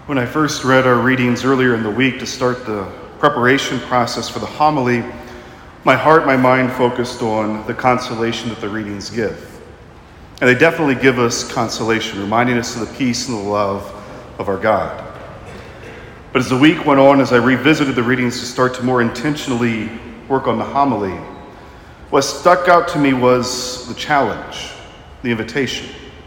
When I first read our readings earlier in the week to start the preparation process for the homily, my heart, my mind focused on the consolation that the readings give. And they definitely give us consolation, reminding us of the peace and the love of our God. But as the week went on, as I revisited the readings to start to more intentionally work on the homily, what stuck out to me was the challenge, the invitation.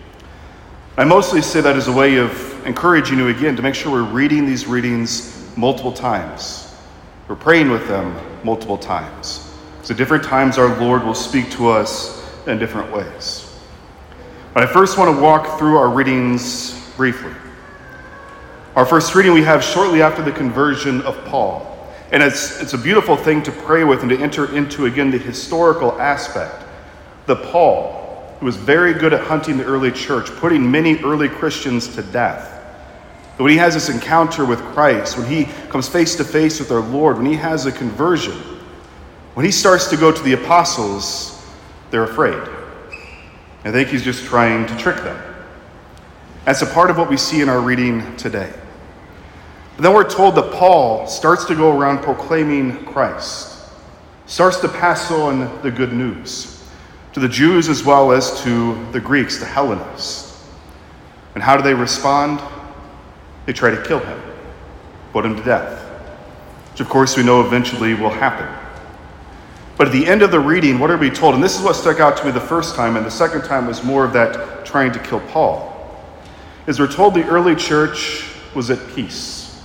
I mostly say that as a way of encouraging you again to make sure we're reading these readings multiple times. We're praying with them multiple times. So at different times our Lord will speak to us in different ways. But I first want to walk through our readings briefly. Our first reading we have shortly after the conversion of Paul. And it's a beautiful thing to pray with and to enter into, again, the historical aspect. That Paul, who was very good at hunting the early church, putting many early Christians to death. But when he has this encounter with Christ, when he comes face to face with our Lord, when he has a conversion, when he starts to go to the apostles, they're afraid. I think he's just trying to trick them. That's a part of what we see in our reading today. But then we're told that Paul starts to go around proclaiming Christ, starts to pass on the good news to the Jews as well as to the Greeks, the Hellenists. And how do they respond? They try to kill him, put him to death, which of course we know eventually will happen. But at the end of the reading, what are we told? And this is what stuck out to me the first time, and the second time was more of that trying to kill Paul. Is we're told the early church was at peace,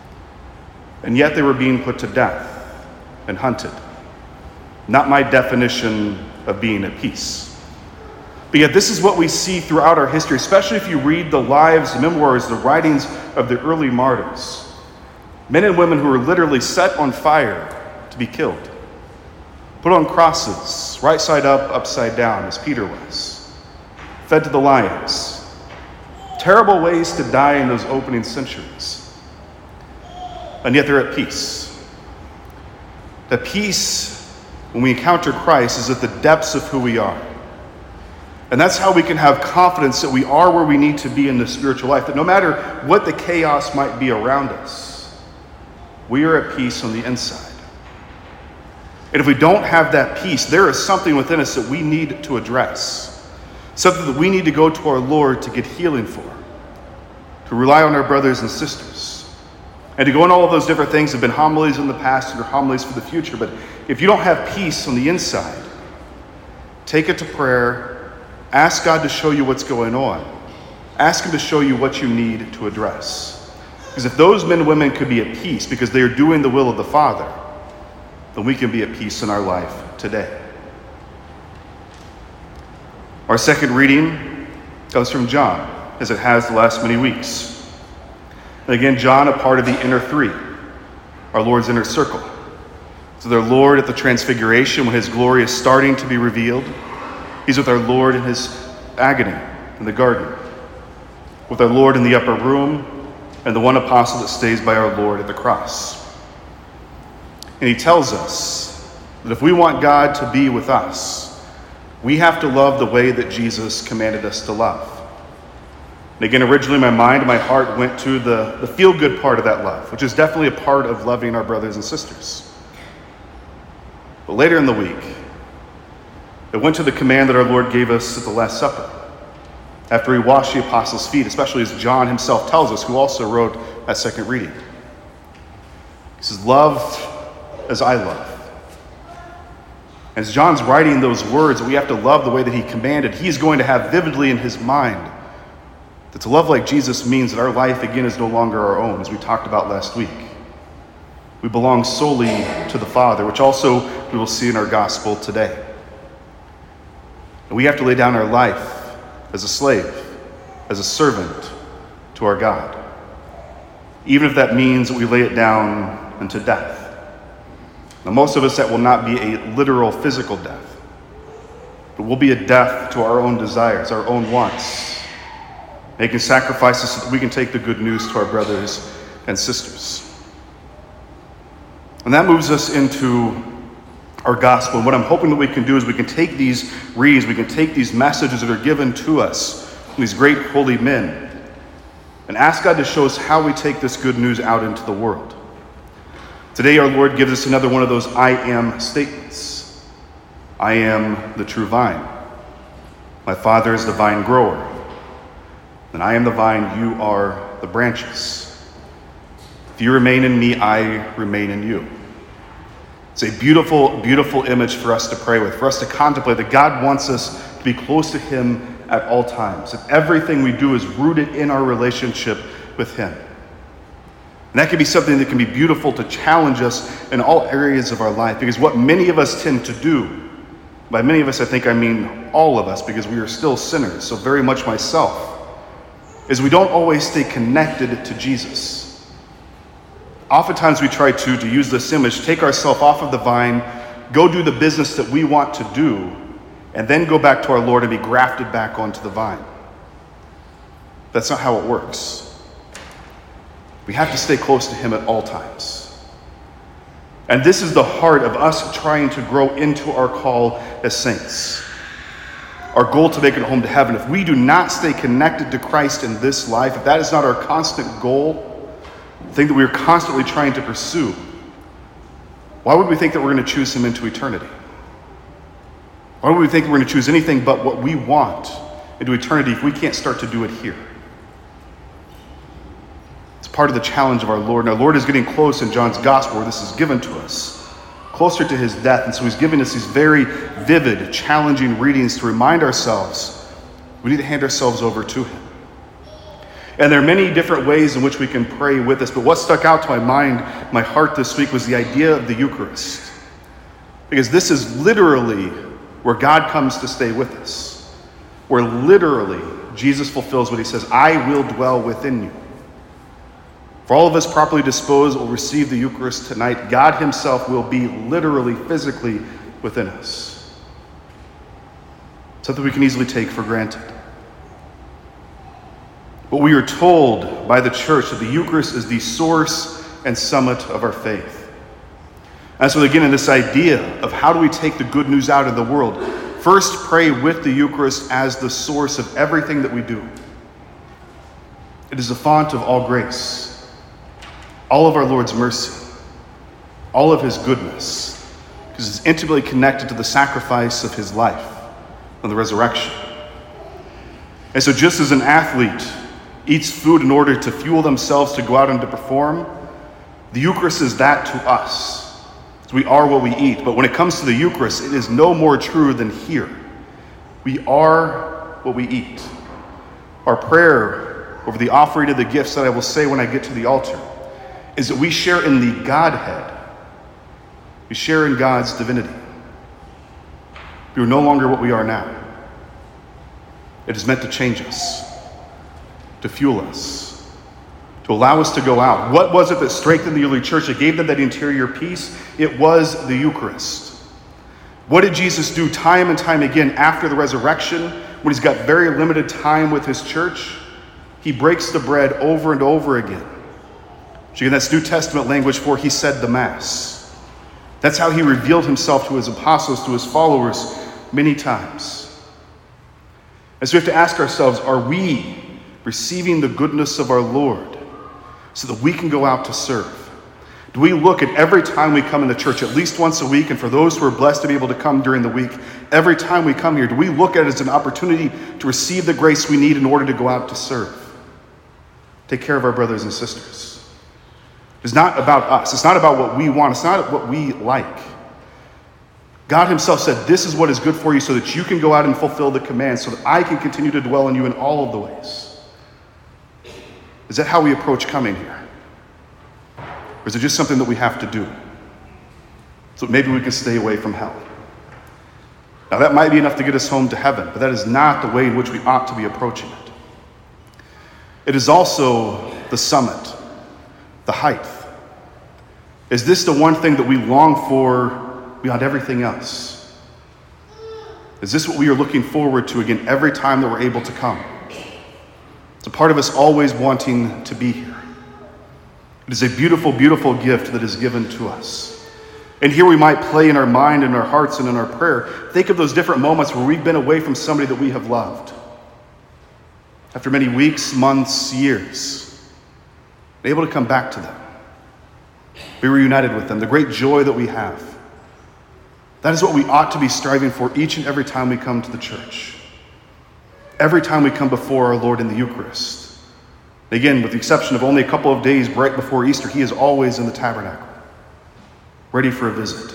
and yet they were being put to death and hunted. Not my definition of being at peace. But yet this is what we see throughout our history, especially if you read the lives, the memoirs, the writings of the early martyrs. Men and women who were literally set on fire to be killed. Put on crosses, right side up, upside down, as Peter was. Fed to the lions. Terrible ways to die in those opening centuries. And yet they're at peace. The peace, when we encounter Christ, is at the depths of who we are. And that's how we can have confidence that we are where we need to be in the spiritual life, that no matter what the chaos might be around us, we are at peace on the inside. And if we don't have that peace, there is something within us that we need to address, something that we need to go to our Lord to get healing for, to rely on our brothers and sisters, and to go in all of those different things have been homilies in the past and are homilies for the future. But if you don't have peace on the inside, take it to prayer. Ask God to show you what's going on. Ask him to show you what you need to address. Because if those men and women could be at peace because they are doing the will of the Father, then we can be at peace in our life today. Our second reading comes from John, as it has the last many weeks. And again, John, a part of the inner three, our Lord's inner circle. So their Lord at the Transfiguration, when his glory is starting to be revealed. He's with our Lord in his agony in the garden, with our Lord in the upper room, and the one apostle that stays by our Lord at the cross. And he tells us that if we want God to be with us, we have to love the way that Jesus commanded us to love. And again, originally my mind and my heart went to the feel-good part of that love, which is definitely a part of loving our brothers and sisters. But later in the week, it went to the command that our Lord gave us at the Last Supper, after he washed the apostles' feet, especially as John himself tells us, who also wrote that second reading. He says, love as I love. As John's writing those words, we have to love the way that he commanded. He's going to have vividly in his mind that to love like Jesus means that our life, again, is no longer our own, as we talked about last week. We belong solely to the Father, which also we will see in our gospel today. And we have to lay down our life as a slave, as a servant to our God. Even if that means that we lay it down unto death. Now, most of us, that will not be a literal physical death, but will be a death to our own desires, our own wants, making sacrifices so that we can take the good news to our brothers and sisters. And that moves us into our gospel. And what I'm hoping that we can do is we can take these readings, we can take these messages that are given to us from these great holy men, and ask God to show us how we take this good news out into the world. Today, our Lord gives us another one of those I am statements. I am the true vine. My Father is the vine grower. And I am the vine, you are the branches. If you remain in me, I remain in you. It's a beautiful, beautiful image for us to pray with, for us to contemplate that God wants us to be close to him at all times. That everything we do is rooted in our relationship with him. And that can be something that can be beautiful to challenge us in all areas of our life. Because what many of us tend to do, by many of us I think I mean all of us, because we are still sinners, so very much myself, is we don't always stay connected to Jesus. Oftentimes we try to use this image, take ourselves off of the vine, go do the business that we want to do, and then go back to our Lord and be grafted back onto the vine. That's not how it works. We have to stay close to him at all times. And this is the heart of us trying to grow into our call as saints. Our goal to make it home to heaven. If we do not stay connected to Christ in this life, if that is not our constant goal, the thing that we are constantly trying to pursue, why would we think that we're going to choose him into eternity? Why would we think we're going to choose anything but what we want into eternity if we can't start to do it here? It's part of the challenge of our Lord. And our Lord is getting close in John's gospel where this is given to us, closer to his death. And so he's giving us these very vivid, challenging readings to remind ourselves we need to hand ourselves over to him. And there are many different ways in which we can pray with this, but what stuck out to my mind, my heart this week was the idea of the Eucharist. Because this is literally where God comes to stay with us, where literally Jesus fulfills what he says, I will dwell within you. For all of us properly disposed will receive the Eucharist tonight. God himself will be literally, physically within us. Something we can easily take for granted. But we are told by the church that the Eucharist is the source and summit of our faith. And so again, in this idea of how do we take the good news out in the world, first pray with the Eucharist as the source of everything that we do. It is the font of all grace. All of our Lord's mercy, all of his goodness, because it's intimately connected to the sacrifice of his life and the resurrection. And so just as an athlete eats food in order to fuel themselves to go out and to perform, the Eucharist is that to us. So we are what we eat. But when it comes to the Eucharist, it is no more true than here. We are what we eat. Our prayer over the offering of the gifts that I will say when I get to the altar is that we share in the Godhead. We share in God's divinity. We are no longer what we are now. It is meant to change us, to fuel us, to allow us to go out. What was it that strengthened the early church, that gave them that interior peace? It was the Eucharist. What did Jesus do time and time again after the resurrection, when he's got very limited time with his church? He breaks the bread over and over again. So again, that's New Testament language for he said the Mass. That's how he revealed himself to his apostles, to his followers, many times. And so we have to ask ourselves, are we receiving the goodness of our Lord so that we can go out to serve? Do we look at every time we come in the church, at least once a week, and for those who are blessed to be able to come during the week, every time we come here, do we look at it as an opportunity to receive the grace we need in order to go out to serve? Take care of our brothers and sisters. It's not about us. It's not about what we want. It's not what we like. God himself said, this is what is good for you so that you can go out and fulfill the command, so that I can continue to dwell in you in all of the ways. Is that how we approach coming here? Or is it just something that we have to do? So maybe we can stay away from hell. Now that might be enough to get us home to heaven, but that is not the way in which we ought to be approaching it. It is also the summit, the height. Is this the one thing that we long for beyond everything else? Is this what we are looking forward to again every time that we're able to come? It's a part of us always wanting to be here. It is a beautiful, beautiful gift that is given to us. And here we might play in our mind, in our hearts, and in our prayer. Think of those different moments where we've been away from somebody that we have loved. after many weeks, months, years, able to come back to them, be reunited with them, the great joy that we have. That is what we ought to be striving for each and every time we come to the church. Every time we come before our Lord in the Eucharist. Again, with the exception of only a couple of days right before Easter, he is always in the tabernacle, ready for a visit.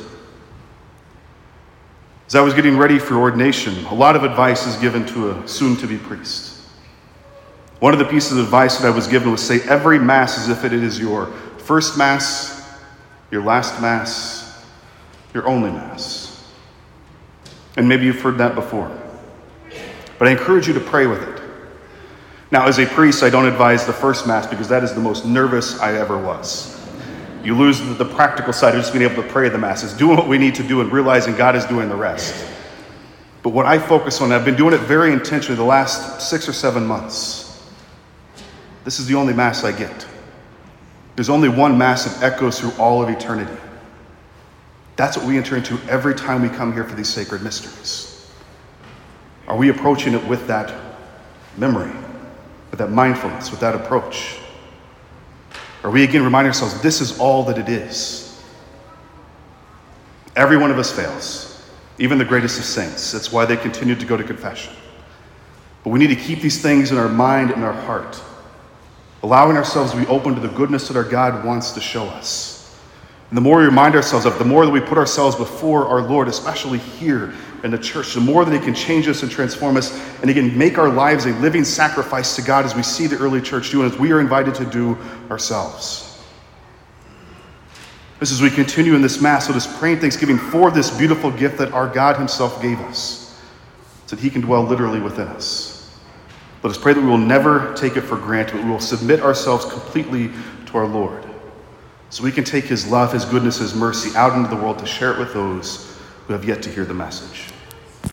As I was getting ready for ordination, a lot of advice is given to a soon-to-be priest. One of the pieces of advice that I was given was say every Mass as if it is your first Mass, your last Mass, your only Mass. And maybe you've heard that before. But I encourage you to pray with it. Now, as a priest, I don't advise the first Mass because that is the most nervous I ever was. You lose the practical side of just being able to pray the Masses, doing what we need to do and realizing God is doing the rest. But what I focus on, I've been doing it very intentionally the last 6 or 7 months. This is the only Mass I get. There's only one Mass that echoes through all of eternity. That's what we enter into every time we come here for these sacred mysteries. Are we approaching it with that memory, with that mindfulness, with that approach? Or we again remind ourselves, this is all that it is. Every one of us fails, even the greatest of saints. That's why they continue to go to confession. But we need to keep these things in our mind and our heart, allowing ourselves to be open to the goodness that our God wants to show us. And the more we remind ourselves of, the more that we put ourselves before our Lord, especially here in the church, the more that he can change us and transform us, and again, make our lives a living sacrifice to God as we see the early church do and as we are invited to do ourselves. As we continue in this Mass, let us pray in thanksgiving for this beautiful gift that our God himself gave us, so that he can dwell literally within us. Let us pray that we will never take it for granted, but we will submit ourselves completely to our Lord, so we can take his love, his goodness, his mercy out into the world to share it with those who have yet to hear the message.